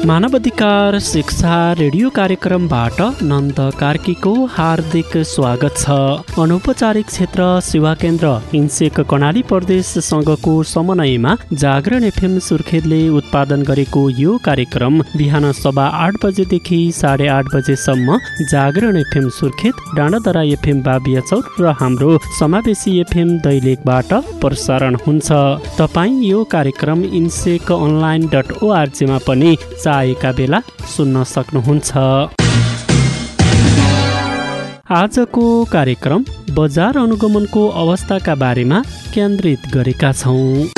मानवाधिकार शिक्षा रेडियो कार्यक्रमबाट नन्द कार्कीको हार्दिक स्वागत छ। अनौपचारिक क्षेत्र सेवा केन्द्र इन्सेक कर्णाली प्रदेश संघको समन्वयमा जागरण एफएम सुर्खेतले उत्पादन गरेको यो कार्यक्रम बिहान 8:15 बजेदेखि 8:30 बजेसम्म जागरण एफएम सुर्खेत, डाँडादरा एफएम बाबियाचौर र हाम्रो समावेशी एफएम दैलेखबाट प्रसारण हुन्छ। तपाईँ यो कार्यक्रम इन्सेक online.org मा पनि चाहेका बेला सुन्न सक्नुहुन्छ। आजको कार्यक्रम बजार अनुगमनको अवस्थाका बारेमा केन्द्रित गरेका छौँ।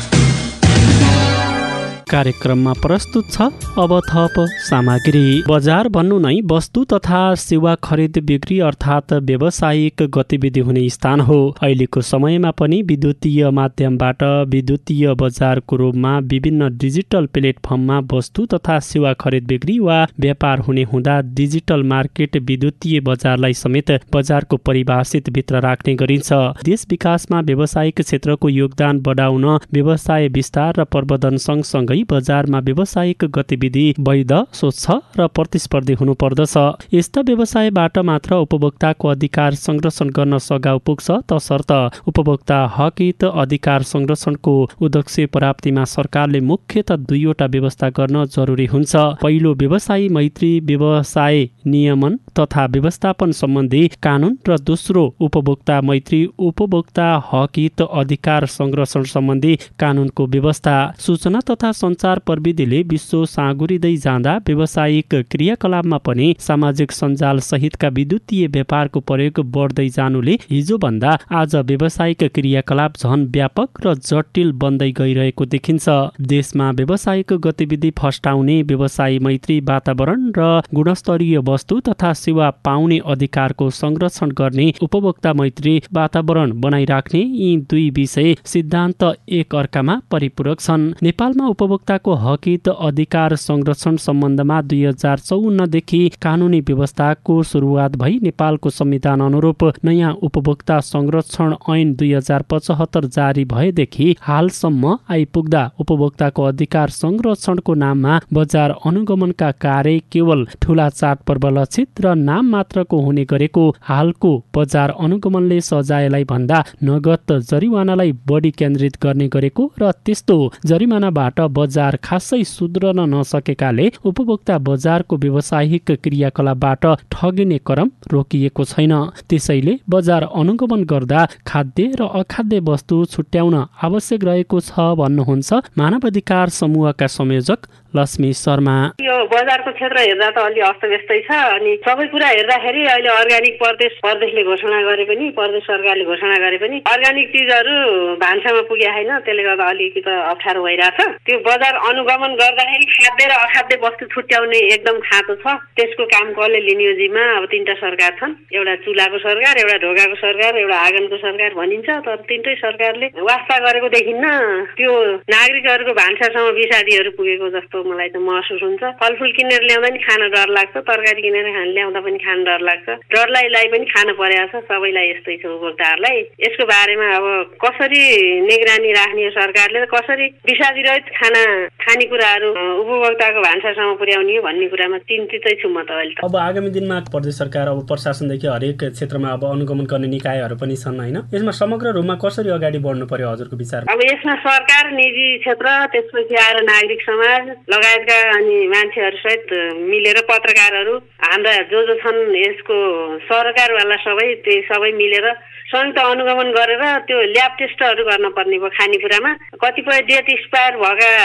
कार्यक्रममा प्रस्तुत छ अब थप सामग्री। बजार भन्नु नै वस्तु तथा सेवा खरिद बिक्री अर्थात् व्यावसायिक गतिविधि हुने स्थान हो। अहिलेको समयमा पनि विद्युतीय माध्यमबाट विद्युतीय बजारको रूपमा विभिन्न डिजिटल प्लेटफर्ममा वस्तु तथा सेवा खरिद बिक्री वा व्यापार हुने हुँदा डिजिटल मार्केट विद्युतीय बजारलाई समेत बजारको परिभाषित भित्र राख्ने गरिन्छ। देश विकासमा व्यावसायिक क्षेत्रको योगदान बढाउन व्यवसाय विस्तार र प्रवर्धन सँगसँगै बजारमा व्यावसायिक गतिविधि वैध, स्वच्छ र प्रतिस्पर्धी हुनुपर्दछ। यस्ता व्यवसायबाट मात्र उपभोक्ताको अधिकार संरक्षण गर्न सघाउ पुग्छ, तसर्थ उपभोक्ता हक हित अधिकार संरक्षणको उद्देश्य प्राप्तिमा सरकारले मुख्यतः दुईवटा व्यवस्था गर्न जरुरी हुन्छ। पहिलो, व्यवसायी मैत्री व्यवसाय नियमन तथा व्यवस्थापन सम्बन्धी कानून र दोस्रो, उपभोक्ता मैत्री उपभोक्ता हक हित अधिकार संरक्षण सम्बन्धी कानूनको व्यवस्था। सूचना तथा सञ्चार प्रविधिले विश्व साँगुरिँदै जाँदा व्यावसायिक क्रियाकलापमा पनि सामाजिक सञ्जाल सहितका विद्युतीय व्यापारको प्रयोग बढ्दै जानुले हिजोभन्दा आज व्यावसायिक क्रियाकलाप झन व्यापक र जटिल बन्दै गइरहेको देखिन्छ। देशमा व्यावसायिक गतिविधि फस्टाउने, व्यवसायी मैत्री वातावरण र गुणस्तरीय वस्तु तथा सेवा पाउने अधिकारको संरक्षण गर्ने, उपभोक्ता मैत्री वातावरण बनाइराख्ने यी दुई विषय सिद्धान्त एक अर्कामा परिपूरक छन्। नेपालमा उपभोक्ताको हक हित अधिकार संरक्षण सम्बन्धमा 2054 देखि कानूनी व्यवस्थाको सुरुवात भई नेपालको संविधान अनुरूप नयाँ उपभोक्ता संरक्षण ऐन 2075 जारी भएदेखि हालसम्म आइपुग्दा उपभोक्ताको अधिकार संरक्षणको नाममा बजार अनुगमनका कार्य केवल ठूला चाडपर्व लक्षित र नाम मात्रको हुने गरेको हालको बजार अनुगमनले सजायलाई भन्दा नगद जरिवानालाई बढी केन्द्रित गर्ने गरेको र त्यस्तो जरिमानाबाट बजार खासै सुध्रन नसकेकाले उपभोक्ता बजारको व्यावसायिक क्रियाकलापबाट ठगिने क्रम रोकिएको छैन। त्यसैले बजार अनुगमन गर्दा खाद्य र अखाद्य वस्तु छुट्याउन आवश्यक रहेको छ भन्नुहुन्छ मानवाधिकार समूहका संयोजक लक्ष्मी शर्मा। यो बजारको क्षेत्र हेर्दा त अलि अस्तव्यस्तै छ अनि सबै कुरा हेर्दाखेरि अहिले अर्ग्यानिक प्रदेशले घोषणा गरे पनि, प्रदेश सरकारले घोषणा गरे पनि अर्ग्यानिक चिजहरू भान्सामा पुगे छैन। त्यसले गर्दा अलिकति त अप्ठ्यारो भइरहेछ। त्यो बजार अनुगमन गर्दाखेरि खाद्य र अखाद्य वस्तु छुट्याउने एकदम खाँचो छ। त्यसको काम कसले लिने हो जिम्मा? अब तीनटा सरकार छन्, एउटा चुलाको सरकार, एउटा ढोकाको सरकार, एउटा आँगनको सरकार भनिन्छ। तर तीनटै सरकारले वास्ता गरेको देखिन्न। त्यो नागरिकहरूको भान्सासम्म विषादीहरू पुगेको जस्तो मलाई त महसुस हुन्छ। फलफुल किनेर ल्याउँदा पनि खान डर लाग्छ, तरकारी किनेर ल्याउँदा पनि खान डर लाग्छ। डरलाई पनि खान परेको छ। सबैलाई यस्तै छ उपभोक्ताहरूलाई। यसको बारेमा अब कसरी निगरानी राख्ने सरकारले, कसरी विषादी रहित खानेकुराहरू उपभोक्ताको भान्सासम्म पुर्याउने हो भन्ने कुरामा चिन्तितै छु म त अहिले त। अब आगामी दिनमा प्रदेश सरकार अब प्रशासनदेखि हरेक क्षेत्रमा अब अनुगमन गर्ने निकायहरू पनि छन् होइन? यसमा समग्र रूपमा कसरी अगाडि बढ्नु पर्यो हजुरको विचार? अब यसमा सरकार, निजी क्षेत्र, त्यसपछि आएर नागरिक समाज लगायतका अनि मान्छेहरू सहित मिलेर पत्रकारहरू हाम्रा जो छन् यसको सरकारवाला सबै मिलेर संयुक्त अनुगमन गरेर त्यो ल्याब टेस्टहरू गर्न पर्ने भयो। खानेकुरामा कतिपय डेट एक्सपायर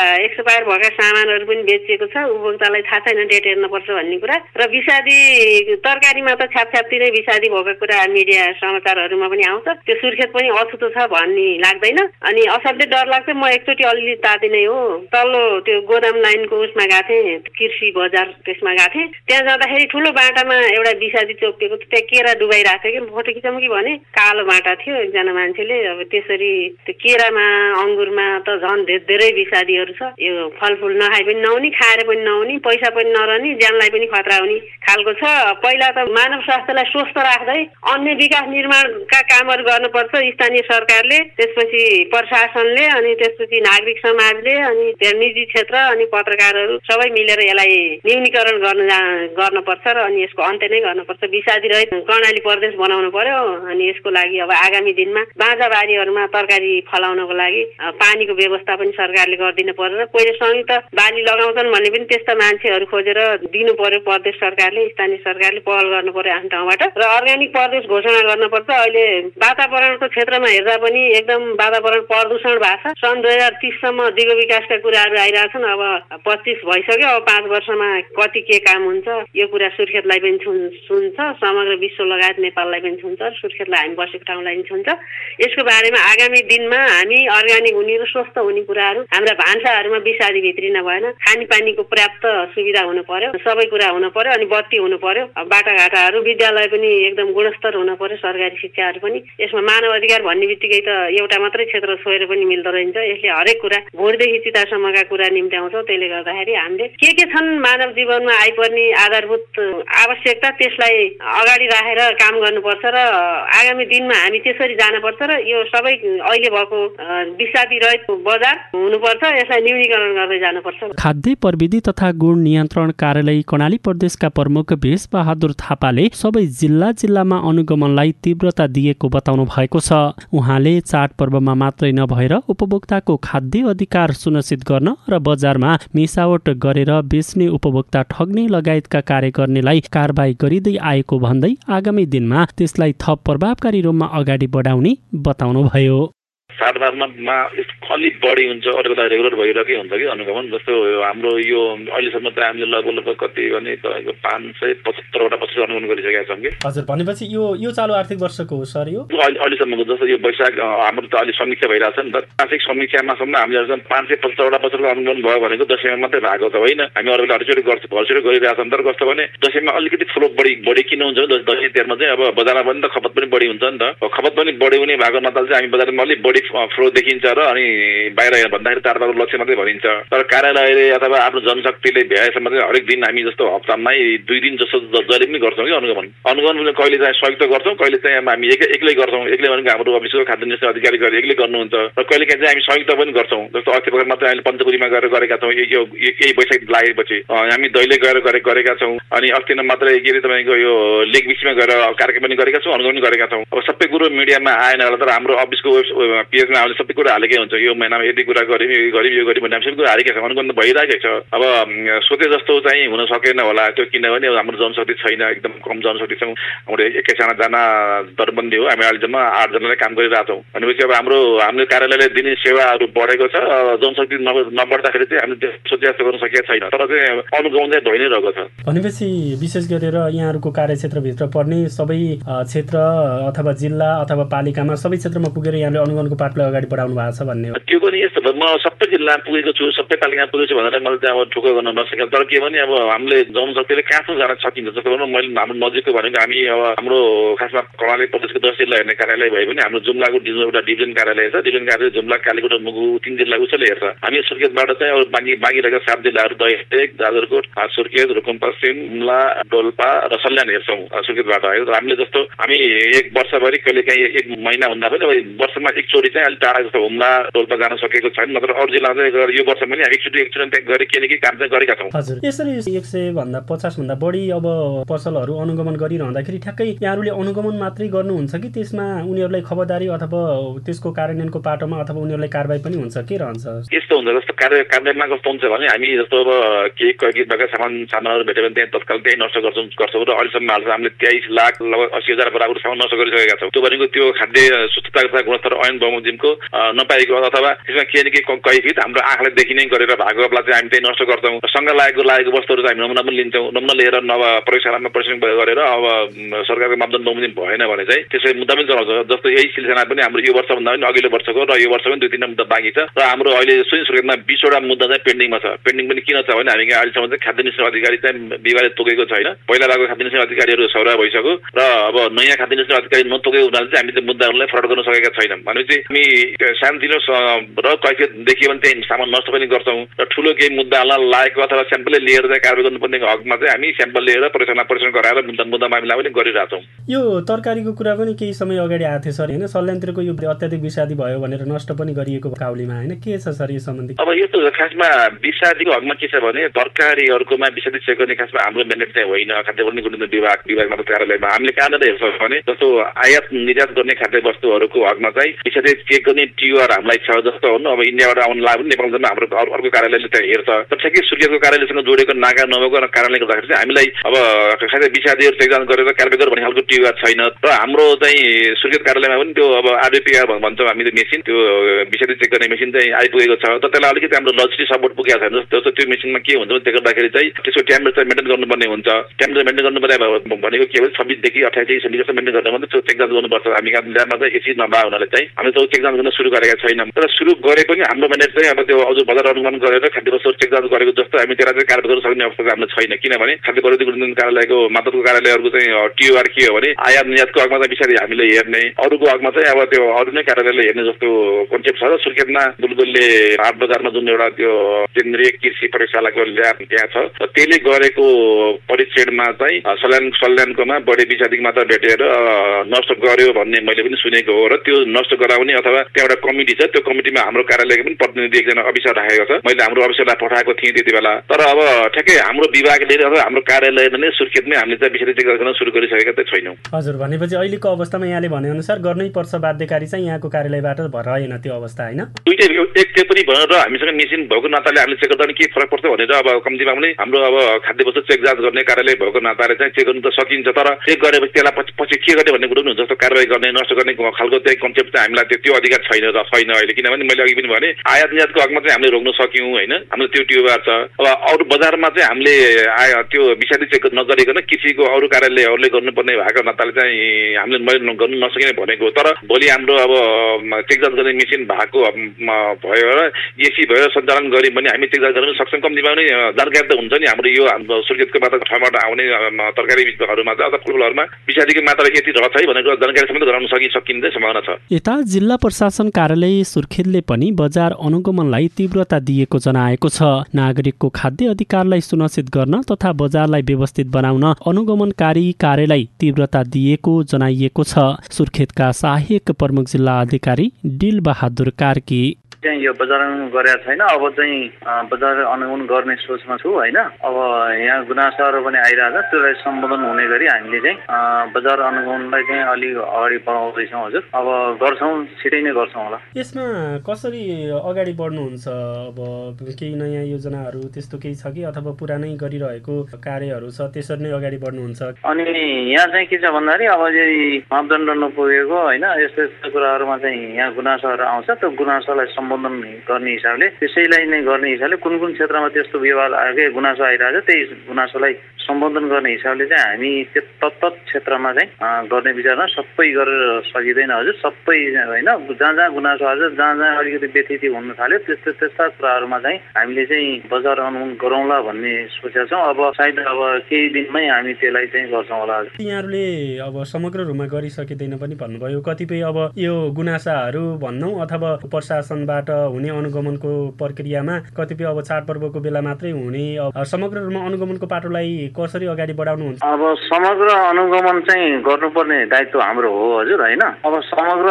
भएका सामानहरू पनि बेचिएको छ। उपभोक्तालाई थाहा छैन डेट हेर्नुपर्छ भन्ने कुरा। र विषादी तरकारीमा त छ्यापछ्याप्ती विषादी भएको कुरा मिडिया समाचारहरूमा पनि आउँछ। त्यो सुर्खेत पनि अछुतो छ भन्ने लाग्दैन। अनि असाध्यै डर लाग्छ। म एकचोटि अलि ताते नै हो तल्लो त्यो गोदाम लाइनको उसमा गएको थिएँ, कृषि बजार त्यसमा गएको थिएँ। त्यहाँ जाँदाखेरि ठुलो बाटामा एउटा विषादी चोपिएको थियो। त्यहाँ केरा डुबाइरहेको थियो कि फोटो खिचाउँ कि भने कालो बाटा थियो। एकजना मान्छेले अब त्यसरी त्यो केरामा अङ्गुरमा त झन् धेरै विषादीहरू छ। यो फलफुल नखाइ पनि नहुने, खाएर पनि नहुने, पैसा पनि नरहने, ज्यानलाई पनि खतरा हुने खालको छ। पहिला त मानव स्वास्थ्यलाई स्वस्थ राख्दै अन्य विकास निर्माणका कामहरू गर्नुपर्छ स्थानीय सरकारले, त्यसपछि प्रशासनले, अनि त्यसपछि नागरिक समाजले, अनि निजी क्षेत्र, अनि पत्रकारहरू सबै मिलेर यसलाई न्यूनीकरण गर्नुपर्छ र अनि यसको अन्त्य नै गर्नुपर्छ। विषादी रहित कर्णाली प्रदेश बनाउनु पर्यो। अनि यसको लागि अब आगामी दिनमा बाँझा बारीहरूमा तरकारी फलाउनको लागि पानीको व्यवस्था पनि सरकारले गरिदिनु पर्यो र कोहीले संयुक्त बाली लगाउँछन् भने पनि त्यस्ता मान्छेहरू खोजेर दिनु पर्यो। प्रदेश सरकारले स्थानीय सरकारले पहल गर्नु पर्यो आफ्नो ठाउँबाट र अर्ग्यानिक प्रदेश घोषणा गर्नुपर्छ। अहिले वातावरणको क्षेत्रमा हेर्दा पनि एकदम वातावरण प्रदूषण भएको छ। सन् 2030 सम्म दिगो विकासका कुराहरू आइरहेछन्। अब 25 भइसक्यो। अब 5 वर्षमा कति के काम हुन्छ यो कुरा सुर्खेतलाई पनि छुन्छ, समग्र विश्व लगायत नेपाललाई पनि छुन्छ, सुर्खेतलाई हामी बसेको ठाउँलाई पनि छुन्छ। यसको बारेमा आगामी दिनमा हामी अर्ग्यानिक हुने र स्वस्थ हुने कुराहरू हाम्रा भान्साहरूमा विषादी भित्रिन भएन। खानेपानीको पर्याप्त सुविधा हुनु पर्यो, सबै कुरा हुनु पर्यो। अनि बत्ती हुनु पर्यो, बाटाघाटाहरू, विद्यालय पनि एकदम गुणस्तर हुनु पर्यो, सरकारी शिक्षाहरू पनि। यसमा मानव अधिकार भन्ने बित्तिकै त एउटा मात्रै क्षेत्र छोएर पनि मिल्दो रहन्छ। यसले हरेक कुरा भोटदेखि चितासम्मका कुरा निम्त्याउँछ। त्यसले गर्दाखेरि हामीले के छन् मानव जीवनमा आइपर्ने आधारभूत आवश्यकता त्यसलाई अगाडि राखेर काम गर्नुपर्छ र आगामी दिनमा हामी त्यसरी जानुपर्छ र यो सबै अहिले भएको विषादी रहित बजार हुनुपर्छ। यसलाई न्यूनीकरण गर्दै जानुपर्छ। खाद्य प्रविधि तथा गुण नियन्त्रण कार्यालय कर्णाली प्रदेशका प्रमुख भेष बहादुर थापाले सबै जिल्लामा अनुगमनलाई तीव्रता दिएको बताउनु भएको छ। उहाँले चाडपर्वमा मात्रै नभएर उपभोक्ताको खाद्य अधिकार सुनिश्चित गर्न र बजारमा मिसावट गरेर बेच्ने, उपभोक्ता ठग्ने लगायतका कार्य गर्नेलाई कारबाही गरिँदै आएको भन्दै आगामी दिनमा त्यसलाई थप प्रभावकारी रूपमा अगाडि बढाउने बताउनुभयो। चाडबाडमा अलिक बढी हुन्छ, अरू बेला रेगुलर भइरहेकै हुन्छ कि अनुगमन। जस्तो हाम्रो यो अहिलेसम्म त हामीले लगभग कति भने तपाईँको 575वटा पत्र अनुगमन गरिसकेका छौँ कि। हजुर, भनेपछि यो चालु आर्थिक वर्षको हो सर? यो अहिलेसम्मको जस्तो यो वैशाख हाम्रो त अहिले समीक्षा भइरहेछ नि त। मासिक समीक्षामा सम्म हामीले 575वटा पत्रको अनुगमन भयो भनेको दसैँमा मात्रै भएको त होइन। हामी अरू बेला हरचोटि भरसरी गरिरहेछौँ। तर कस्तो भने दसैँमा अलिकति फ्लो बढी किन हुन्छ? दसैँ तिहारमा चाहिँ अब बजारमा पनि त खपत पनि बढी हुन्छ नि त। खपत पनि बढी हुने भएको नाताले चाहिँ हामी बजारमा अलिक बढी फ्लो देखिन्छ र अनि बाहिर भन्दाखेरि चाडबाडको लक्ष्य मात्रै भनिन्छ। तर कार्यालयले अथवा आफ्नो जनशक्तिले भ्याएसम्म चाहिँ हरेक दिन हामी जस्तो हप्तामै 2 दिन जस्तो जहिले पनि गर्छौँ कि अनुगमन कहिले चाहिँ संयुक्त गर्छौँ, कहिले चाहिँ हामी एक्लै गर्छौँ। एक्लै भनेको हाम्रो अफिसको खाद्य निरीक्षण अधिकारी गएर एक्लै गर्नुहुन्छ र कहिले काहीँ चाहिँ हामी संयुक्त पनि गर्छौँ। जस्तो अस्ति भर्खर मात्रै हामीले पञ्चपुरीमा गएर गरेका छौँ। यो केही वैशाख लागेपछि हामी दैले गएर गरेका छौँ। अनि अस्ति नै मात्रै के अरे तपाईँको यो लेक बिचमा गएर कार्यक्रम पनि गरेका छौँ, अनुगमन गरेका छौँ। अब सबै कुरो मिडियामा आएन होला, तर हाम्रो अफिसको पेजमा हामीले सबै कुरा हालेकै हुन्छ। यो महिनामा यति कुरा गर्यौँ, यो गर्यौँ भन्ने हामी सबै कुरा हालेकै छ। अनुगमन भइरहेकै छ। अब सोचे जस्तो चाहिँ हुन सकेन होला त्यो, किनभने हाम्रो जनशक्ति छैन, एकदम कम जनशक्ति छौँ। हाम्रो 21जना दरबन्दी हो। हामी अहिले जम्मा 8 जनाले काम गरिरहेछौँ। भनेपछि अब हाम्रो कार्यालयले दिने सेवाहरू बढेको छ। जनशक्ति नबढ्दाखेरि चाहिँ हामीले सोचे जस्तो गर्न सकेका छैन। तर चाहिँ अनुगमन चाहिँ भइ नै रहेको छ। भनेपछि विशेष गरेर यहाँहरूको कार्यक्षेत्रभित्र पर्ने सबै क्षेत्र अथवा जिल्ला अथवा पालिकामा सबै क्षेत्रमा पुगेर यहाँले अनुगमनको पाटलाई अगाडि बढाउनु भएको छ भन्ने हो। त्यो पनि यस्तो म सबै जिल्लामा पुगेको छु, सबै पालिकामा पुगेको छु भनेर मैले चाहिँ अब ठोको गर्न नसकेँ। तर के भने अब हामीले जनशक्तिले कहाँसम्म जान सकिन्छ। जस्तो भनौँ मैले हाम्रो नजिकको भनेको हामी अब हाम्रो खासमा कर्णाली प्रदेशको 10 जिल्ला हेर्ने कार्यालय भए पनि हाम्रो जुम्लाको एउटा डिभिजन कार्यालय छ। डिभिजन कार्यालय जुम्ला, कालीकोट, मुगु 3 जिल्ला उसले हेर्छ। हामी सुर्खेतबाट चाहिँ अब बाँकी रहेका 7 जिल्लाहरू दैलेख, जाजरकोट, सुर्खेत, रुकुम पश्चिम, हुम्ला, डोल्पा र सल्यान हेर्छौँ सुर्खेतबाट। हामीले जस्तो हामी एक वर्षभरि कहिले काहीँ 1 महिना भन्दा पनि वर्षमा एकचोटि चाहिँ अलिक टाढा जस्तो हुम्ला, डोल्पा जान सकेको छैन। नत्र अरू जिल्लामा चाहिँ यो वर्ष पनि हामी एकचोटि त्यहाँ गएर के काम चाहिँ गरेका छौँ। हजुर, यसरी 150 भन्दा बढी अब पसलहरू अनुगमन गरिरहँदाखेरि ठ्याक्कै यहाँहरूले अनुगमन मात्रै गर्नुहुन्छ कि त्यसमा उनीहरूलाई खबरदारी अथवा त्यसको कार्यान्वयनको पाटोमा अथवा उनीहरूलाई कारबाही पनि हुन्छ, के रहन्छ? यस्तो हुन्छ जस्तो कार्यान्वयनमा कस्तो हुन्छ भने हामी जस्तो अब केही प्रकारका सामानहरू भेट्यो भने त्यहाँ तत्काल त्यही नष्ट गर्छौँ र अहिलेसम्म हाल्छ हामीले 23 लाख लगभग 80,000 बराबर सामान नष्ट गरिसकेका छौँ। त्यो भनेको त्यो खाद्य शुद्धता तथा गुणस्तर ऐन बमोजिमको नपाएको अथवा त्यसमा के न के कैफियत हाम्रो आँखाले देखिने गरेर भएको बेला चाहिँ हामी त्यही नष्ट गर्छौँ। सँग लागेको वस्तुहरू चाहिँ हामी नमुना पनि लिन्छौँ। नमुना लिएर नव प्रयोगशालामा परीक्षण गरेर अब सरकारको मापदण्ड बमोजिम भएन भने चाहिँ त्यसै मुद्दा पनि चलाउँछ। जस्तो यही सिलसिला पनि हाम्रो यो वर्षभन्दा पनि अघिल्लो वर्षको र यो वर्ष पनि 2-3 मुद्दा बाँकी छ र हाम्रो अहिले सुर्खेतमा 20वटा मुद्दा चाहिँ पेन्डिङमा छ। पेन्डिङ पनि किन छ भने हामी अहिलेसम्म चाहिँ खाद्य निरीक्षण अधिकारी चाहिँ विभागले तोकेको छैन। पहिला भएको खाद्य निरीक्षण अधिकारीहरू सौरा भइसक्यो र अब नयाँ खाद्य निरीक्षण अधिकारी नतोकेको हुनाले चाहिँ हामीले मुद्दाहरूलाई फरवर्ड गर्न सकेका छैनौँ। भनेपछि हामी सानोतिनो र कैफियत देखियो भने त्यही सामान नष्ट पनि गर्छौँ र ठुलो केही मुद्दालाई लागेको अथवा स्याम्पलले लिएर चाहिँ कारबाही गर्नुपर्ने हकमा चाहिँ हामी स्याम्पल लिएर परीक्षण गराएर मुद्दा मामिला पनि गरिरहेछौँ। यो तरकारीको कुरा पनि केही समय अगाडि आएको थियो सर होइन, सल्यानतिरको यो अत्याधिक विषादी भयो भनेर नष्ट पनि गरिएको काउलीमा होइन, के छ सर यो सम्बन्धी? अब यो त खासमा विषादीको हकमा के छ भने तरकारीहरूकोमा विषादी चेक गर्ने खासमा हाम्रो म्यान्डेट चाहिँ होइन। खाद्य प्रसंस्करण गुणस्तर विभागमा कार्यालयमा हामीले कहाँनिर हेर्छौँ भने जस्तो आयात निर्यात गर्ने खाद्य वस्तुहरूको हकमा चाहिँ विषादी चेक गर्ने टिओआर हामीलाई छ। जस्तो हो अब इन्डियाबाट आउनु लाग्यो भने नेपालमा हाम्रो अर्को कार्यालयले त्यहाँ हेर्छ। तर ठ्याक्कै सूर्यको कार्यालयसँग जोडेको नागा नभएको कारणले गर्दाखेरि चाहिँ हामीलाई अब खासै विषादीहरू चेकजान गरेर कारबाही गर भन्ने खालको टिओआर छैन। र हाम्रो चाहिँ सूर्य कार्यालयमा पनि त्यो अब आरबिपिआर भन्छौँ हामीले मेसिन, त्यो विषादी चेक गर्ने मेसिन चाहिँ आइपुगेको छ। तर त्यसलाई अलिकति हाम्रो लजिस्टिक सपोर्ट पुगेको छैन। जस्तो त्यो मेसिनमा के हुन्छ त्यो गर्दाखेरि चाहिँ त्यसको टेम्परेचर मेन्टेन गर्नुपर्ने हुन्छ। टेम्परेचर मेन्टेन गर्नुपर्ने भनेको के भने 26 देखि 28 डिग्री सेन्टिग्रेड मेन्टेन गर्दा मात्रै त्यो चेकजान गर्नुपर्छ। हामी ल्याबमा चाहिँ एसी नभए हुनाले चाहिँ हामीले त्यो चेकजान गर्न सुरु गरेका छैनौँ। तर सुरु गरे पनि हाम्रो म्यानेज चाहिँ अब त्यो अझ बजार अनुगमन गरेर खाद्य वस्तु चेकजान गरेको जस्तो हामी त्यसलाई चाहिँ कारबाही गर्न सक्ने अवस्था हाम्रो छैन। किनभने खाद्य प्रविधि गुणस्तर कार्यालयको मातहतको कार्यालयहरूको चाहिँ टिओआर के हो भने आयात निर्यातको हकमा चाहिँ विषादी हामीले हेर्ने, अरूको हकमा चाहिँ अब त्यो अरू नै कार्यालयले हेर्ने जस्तो कन्सेप्ट छ। सुर्खेतमा बुलबुलले हाट बजारमा जुन एउटा त्यो केन्द्रीय कृषि प्रयोगशालाको ल्याब त्यहाँ छ, त्यसले गरेको परीक्षणमा चाहिँ सल्यानकोमा बढी विषादी मात्रा भेटेर नष्ट गर्यो भन्ने मैले पनि सुनेको हो। र त्यो नष्ट गराउने अथवा त्यहाँ एउटा कमिटी छ, त्यो कमिटीमा हाम्रो कार्यालयको पनि प्रतिनिधि एकजना अफिसर राखेको छ। मैले हाम्रो अफिसरलाई पठाएको थिएँ त्यति बेला। तर अब ठ्याक्कै हाम्रो विभागले अथवा हाम्रो कार्यालयले नै सुर्खेतमै हामीले चाहिँ विषादी चेक गर्न सुरु गरिसकेका चाहिँ छैनौँ। हजुर, भनेपछि अहिलेको अवस्थामा यहाँले भनेअनुसार गर्नै पर्छ बाध्यकारी चाहिँ यहाँको कार्यालयबाट रहेन त्यो अवस्था होइन? दुईटै एक त्यो पनि भनेर हामीसँग मेसिन भएको नाताले हामीले चेक गर्दा के फरक पर्छ भनेर अब कम्तीमा पनि हाम्रो अब खाद्य वस्तु चेक जाँच गर्ने कार्यालय भएको नाताले चाहिँ चेक गर्नु त सकिन्छ। तर चेक गरेपछि त्यसलाई पछि के गर्ने भन्ने कुरो पनि हुन्छ। जस्तो कारबाही गर्ने नष्ट गर्ने खालको चाहिँ कन्सेप्ट चाहिँ हामीलाई त्यो अधिकार छैन अहिले। किनभने मैले अघि पनि भने आयात निर्यातको हकमा चाहिँ हामीले रोक्न सक्यौँ होइन, हाम्रो त्यो टिओआर छ। अब अरू बजारमा चाहिँ हामीले त्यो विषादी चेक नगरिकन कृषिको अरू कार्यालयहरूले गर्नुपर्ने भएको नाताले चाहिँ हामीले मैले गर्नु नसकिने भनेको। तर भोलि हाम्रो अब चेकजाँच गर्ने मेसिन भएको भयो र एसी भएर सञ्चालन गऱ्यौँ भने हामी चेकजाँच गर्न सक्छौँ। कम्तीमा पनि जानकारी त हुन्छ नि हाम्रो यो हाम्रो सुर्खेतको ठाउँबाट आउने तरकारी बिचहरूमा चाहिँ अथवा फुलहरूमा विषादीको मात्रा यति रहेछ है भनेर जानकारी समेत गराउन सकिने सम्भावना छ। यता जिल्ला प्रशासन कार्यालय सुर्खेतले पनि बजार अनुगमनलाई तीव्रता दिएको जनाएको छ। नागरिकको खाद्य अधिकारलाई सुनिश्चित गर्न तथा बजारलाई व्यवस्थित बनाउन अनुगमनकारी कार्यलाई तीव्रता दिएको जनाइएको छ। सुर्खेतका सहायक प्रमुख जिल्ला अधिकारी डिल बहादुर कार्की चाहिँ यो बजार अनुगमन गरेका छैन। अब चाहिँ बजार अनुगमन गर्ने सोचमा छु होइन। अब यहाँ गुनासाहरू पनि आइरहेछ, त्यसलाई सम्बोधन हुने गरी हामीले चाहिँ बजार अनुगमनलाई चाहिँ अलि अगाडि बढाउँदैछौँ। हजुर, अब गर्छौँ, छिटै नै गर्छौँ होला। यसमा कसरी अगाडि बढ्नुहुन्छ? अब केही नयाँ योजनाहरू त्यस्तो केही छ कि अथवा पुरानै गरिरहेको कार्यहरू छ त्यसरी नै अगाडि बढ्नुहुन्छ? अनि यहाँ चाहिँ के छ भन्दाखेरि अब मापदण्ड नपुगेको होइन यस्तो यस्तो कुराहरूमा चाहिँ यहाँ गुनासाहरू आउँछ। त्यो गुनासालाई सम्बोधन गर्ने हिसाबले त्यसैलाई नै गर्ने हिसाबले कुन कुन क्षेत्रमा त्यस्तो विवाद आएकै गुनासो आइरहेको छ त्यही गुनासोलाई सम्बोधन गर्ने हिसाबले चाहिँ हामी तत्त क्षेत्रमा चाहिँ गर्ने विचारमा सबै गरेर सकिँदैन हजुर। सबै होइन, जहाँ जहाँ गुनासो आएको छ, जहाँ जहाँ अलिकति व्यथिति हुन थाल्यो त्यस्ता कुराहरूमा चाहिँ हामीले चाहिँ बजार अनुगमन गरौँला भन्ने सोचेका छौँ। अब सायद अब केही दिनमै हामी त्यसलाई चाहिँ गर्छौँ होला। यहाँहरूले अब समग्र रूपमा गरिसकिँदैन पनि भन्नुभयो। कतिपय अब यो गुनासाहरू भनौँ अथवा प्रशासनबाट हुने अनुगमनको प्रक्रियामा कतिपय अब चाडपर्वको बेला मात्रै हुने, समग्र रूपमा अनुगमनको पाटोलाई कसरी अगाडि बढाउनुहुन्छ? अब समग्र अनुगमन चाहिँ गर्नुपर्ने दायित्व हाम्रो हो हजुर होइन। अब समग्र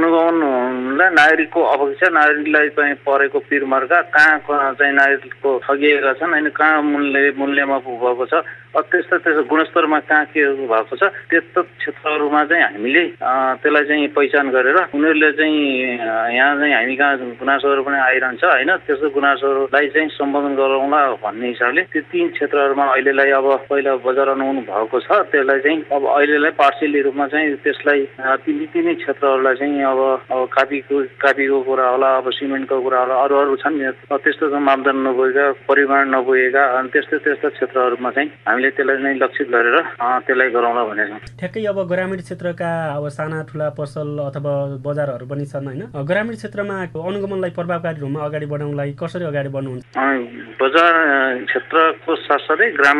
अनुगमनलाई नागरिकको अपेक्षा, नागरिकलाई चाहिँ परेको पिरमर्का कहाँ चाहिँ नागरिकको ठगिएका छन् होइन, कहाँ मूल्यमा भएको छ, त्यस्तो गुणस्तरमा कहाँ के भएको छ त्यस्तो क्षेत्रहरूमा चाहिँ हामीले त्यसलाई चाहिँ पहिचान गरेर उनीहरूले चाहिँ यहाँ चाहिँ हामी कहाँ गुनासोहरू पनि आइरहन्छ होइन, त्यस्तो गुनासोहरूलाई चाहिँ सम्बोधन गरौँला भन्ने हिसाबले त्यो 3 क्षेत्रहरूमा अहिलेलाई अब पहिला बजार अनुगमन भएको छ त्यसलाई चाहिँ अब अहिलेलाई पार्सियली रूपमा चाहिँ त्यसलाई तिनै क्षेत्रहरूलाई चाहिँ अब कापीको कुरा होला, अब सिमेन्टको कुरा होला, अरू छन् त्यस्तो मापदण्ड नपुगेका, परिमाण नपुगेका अनि त्यस्तो क्षेत्रहरूमा चाहिँ हामीले त्यसलाई नै लक्षित गरेर त्यसलाई गराउँला भनेको छौँ। ठ्याक्कै अब ग्रामीण क्षेत्रका अब साना ठुला पसल अथवा बजारहरू पनि छन् होइन, ग्रामीण क्षेत्रमा अनुगमनलाई प्रभावकारी रूपमा अगाडि बढाउनलाई कसरी अगाडि बढ्नुहुन्छ? बजार क्षेत्रको साथसाथै ग्रामीण इलाकामा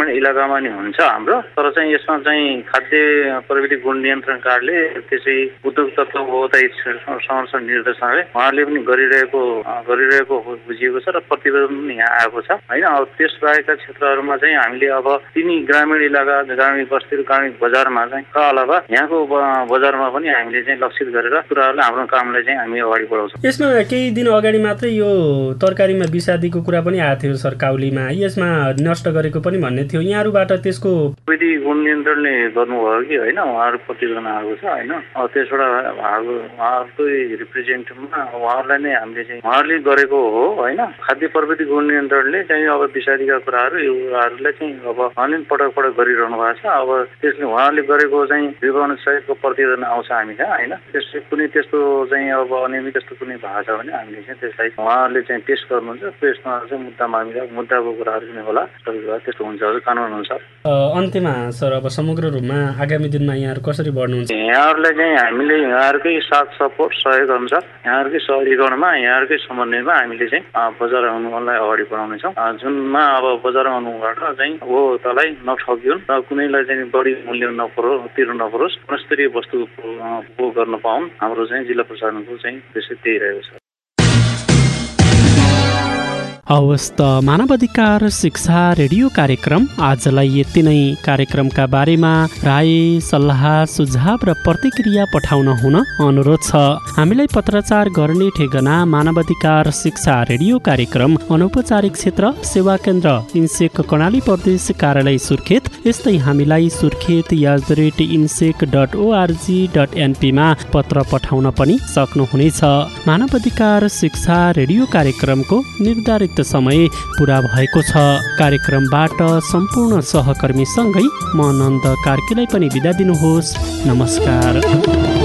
सामान्य हुन्छ हाम्रो, तर चाहिँ यसमा चाहिँ खाद्य प्रविधि गुण नियन्त्रण कार्डले त्यसै उद्योग तत्त्व उपभोक्ता संरक्षण निर्देशनाले उहाँहरूले पनि गरिरहेको बुझिएको छ र प्रतिवेदन पनि यहाँ आएको छ होइन। अब त्यसबाहेकका क्षेत्रहरूमा चाहिँ हामीले अब तिनी ग्रामीण इलाका, ग्रामीण बस्ती र ग्रामीण बजारमा चाहिँ का अलावा यहाँको बजारमा पनि हामीले चाहिँ लक्षित गरेर कुराहरूलाई हाम्रो कामलाई चाहिँ हामी अगाडि बढाउँछौँ। यसमा केही दिन अगाडि मात्रै यो तरकारीमा विषादीको कुरा पनि आएको थियो सर, काउलीमा यसमा नष्ट गरेको पनि भन्ने थियो। यहाँहरूबाट त्यसको विधि गुण नियन्त्रणले गर्नुभयो कि होइन, उहाँहरू प्रतिवेदन आएको छ होइन। त्यसबाट उहाँहरूकै रिप्रेजेन्टेटिभमा उहाँहरूलाई नै हामीले चाहिँ उहाँहरूले गरेको हो होइन। खाद्य प्रविधि गुण नियन्त्रणले चाहिँ अब विषादीका कुराहरू यो कुराहरूलाई चाहिँ अब उहाँले पटक पटक गरिरहनु भएको छ। अब त्यसले उहाँहरूले गरेको चाहिँ विवरण सहितको प्रतिवेदन आउँछ हामी कहाँ होइन। त्यसले कुनै त्यस्तो चाहिँ अब अनियमित त्यस्तो कुनै भएको छ भने हामीले चाहिँ त्यसलाई उहाँहरूले चाहिँ टेस्ट गर्नुहुन्छ, त्यसमा चाहिँ मुद्दाको कुराहरू पनि होला, त्यस्तो हुन्छ कानुन अनुसार। अन्त्यमा सर अब समग्र रूपमा आगामी दिनमा यहाँहरू कसरी बढ्नुहुन्छ? यहाँहरूलाई चाहिँ हामीले यहाँहरूकै साथ सपोर्ट सहयोग अनुसार यहाँहरूकै सहरीकरणमा यहाँहरूकै समन्वयमा हामीले चाहिँ बजार अनुगमनलाई अगाडि बढाउनेछौँ, जुनमा अब बजार अनुगमनबाट चाहिँ हो तलाई नठगिउन् र कुनैलाई चाहिँ बढी मूल्य तिर्नु नपरोस्, गुणस्तरीय वस्तु उपभोग गर्न पाउन्। हाम्रो चाहिँ जिल्ला प्रशासनको चाहिँ उद्देश्य त्यही रहेको छ। हवस् त मानव अधिकार शिक्षा रेडियो कार्यक्रम आजलाई यति नै। कार्यक्रमका बारेमा राय सल्लाह सुझाव र प्रतिक्रिया पठाउन हुन अनुरोध छ। हामीलाई पत्राचार गर्ने ठेगाना मानव अधिकार शिक्षा रेडियो कार्यक्रम अनौपचारिक क्षेत्र सेवा केन्द्र इन्सेक कर्णाली प्रदेश कार्यालय सुर्खेत। यस्तै हामीलाई सुर्खेत @insec.org.np मा पत्र पठाउन पनि सक्नुहुनेछ। मानव अधिकार शिक्षा रेडियो कार्यक्रमको निर्धारित समय पूरा भएको छ। कार्यक्रमबाट सम्पूर्ण सहकर्मीसँगै म नन्द कार्कीलाई पनि बिदा दिनुहोस्। नमस्कार।